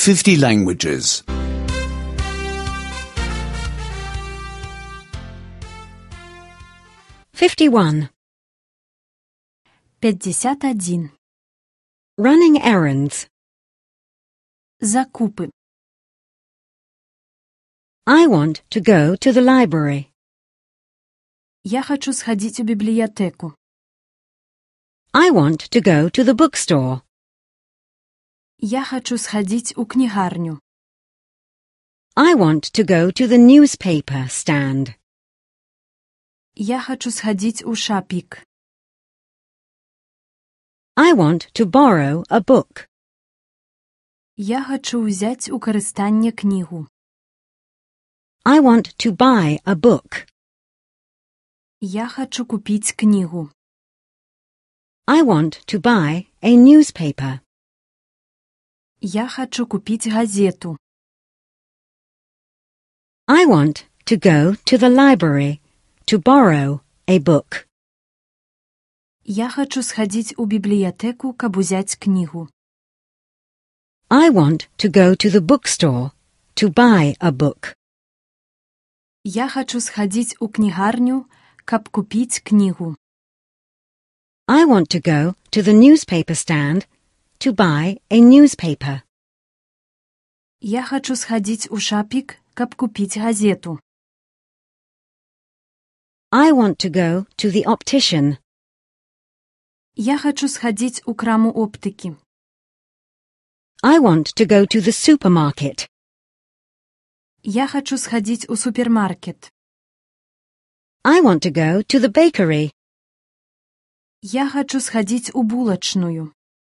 50 languages. 51. 51. Running errands. Закупи. I want to go to the library. Я хочу сходить у библиотеку. I want to go to the bookstore. Я хочу сходить у книгарню. I want to go to the newspaper stand. Я хочу сходить у шапик. I want to borrow a book. Я хочу взять у користання книгу. I want to buy a book. Я хочу купить книгу. I want to buy a newspaper. Я хочу купить газету. I want to go to the library to borrow a book. Я хочу сходить у библиотеку, каб узять книгу. I want to go to the bookstore to buy a book. Я хочу сходить у книгарню, каб купить книгу. I want to go to the newspaper stand to buy a newspaper. Я хочу сходить у шапик, каб купить газету. I want to go to the optician. Я хочу сходить у краму оптики. I want to go to the supermarket. Я хочу сходить у супермаркет. I want to go to the bakery. Я хочу сходить у булочную.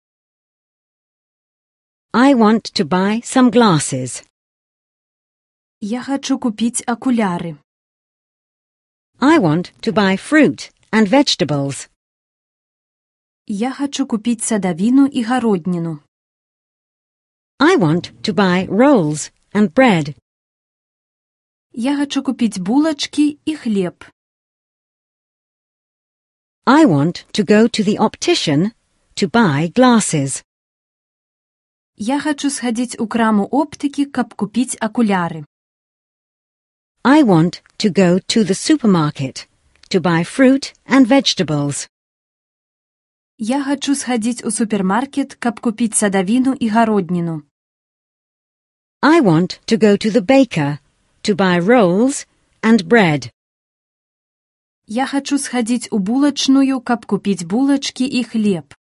I want to buy some glasses. Я хочу купить окуляры. I want to buy fruit and vegetables. Я хочу купить садовину и городнину. I want to buy rolls and bread. Я хочу купить булочки и хлеб. I want to go to the optician to buy glasses. Я хочу сходить у краму оптики, каб купить окуляры. I want to go to the supermarket to buy fruit and vegetables. Я хочу сходить у супермаркет, каб купить садовину и городнину. I want to go to the baker to buy rolls and bread. Я хочу сходить у булочную, каб купить булочки и хлеб.